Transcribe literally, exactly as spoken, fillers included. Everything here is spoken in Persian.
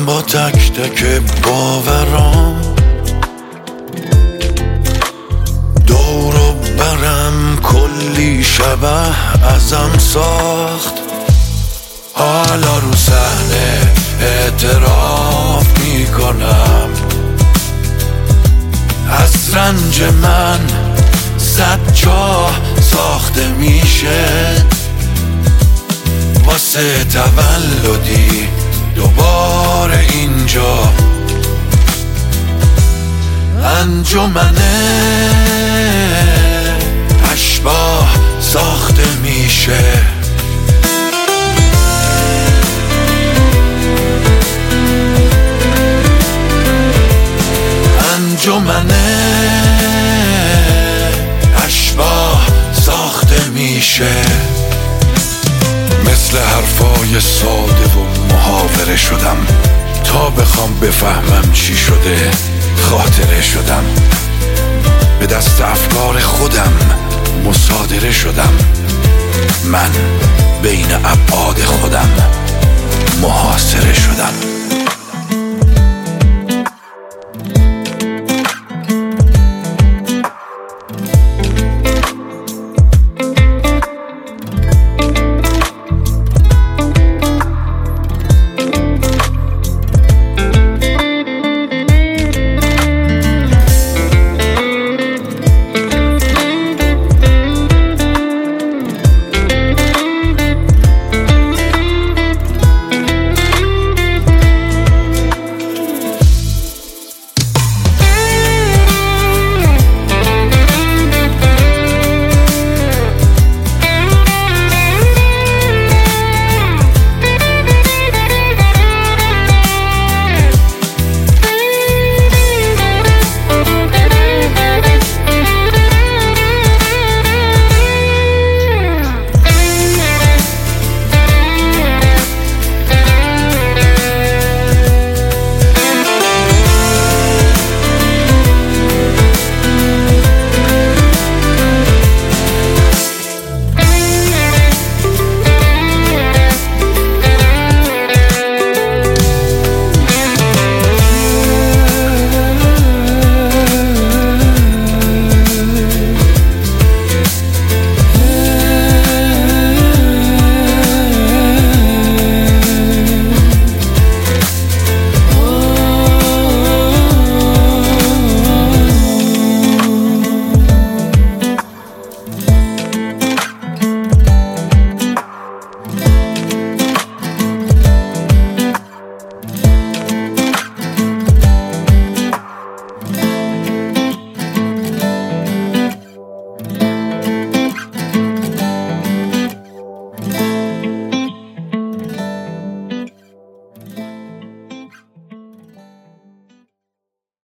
با تک تک باورام، دورو برم کلی شبه ازم ساخت. حالا رو صحنه اعتراف میکنم، از رنج من صد جا ساخته میشه. واسه تولدی دوباره اینجا انجمن اشباح ساخته میشه. انجمن اشباح ساخته میشه. مثل حرفای ساده و محاوره شدم، تا بخوام بفهمم چی شده خاطره شدم. به دست افکار خودم مصادره شدم، من بین ابعاد خودم محاصره شدم.